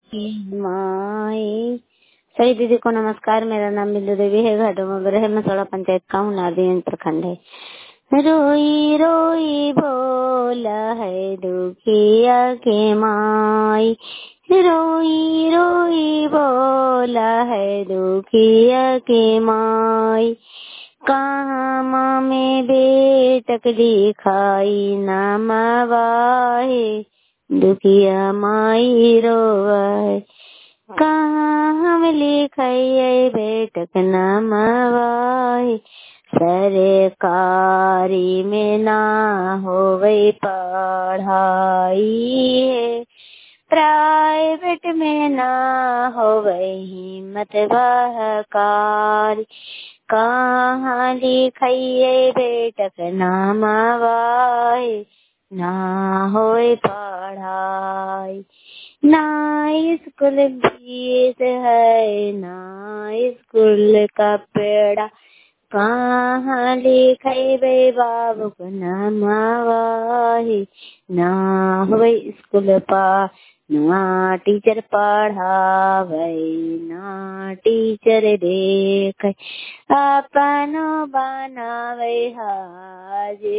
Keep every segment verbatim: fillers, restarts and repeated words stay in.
माई सही दीदी को नमस्कार। मेरा नाम बिंदु देवी है। घाटों में ब्रह मसौड़ा पंचायत का हूँ, नादियन प्रखंड है। रोई रोई बोला है दुखिया के माई, रोई रोई बोला है दुखिया के माई। कहाँ माँ में बेटक दिखाई नमवाए, दुखिया माई रोवाए। कहाँ हम लिखाई बेटक नमवाए, सरकारी में ना होवे पढ़ाई है, प्राइवेट में ना होवे हिम्मत बहकारी। कहाँ लिखाइए बेटक नमवाए, ना होए पढ़ाई। ना स्कूल फीस है ना स्कूल का पेड़ा, कहाँ लिखाइबे बाबू को नमवाए, ना होए स्कूल पा ना टीचर पढ़ावे, ना टीचर देख अपनो बनावे हाजिरी,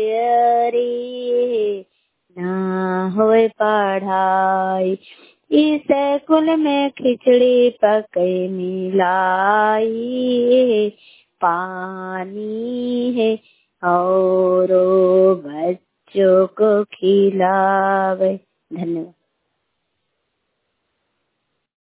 ना होए पढ़ाई। इस स्कूल में खिचड़ी पके मिलाई, पानी है और बच्चों को खिलावे। धन्यवाद।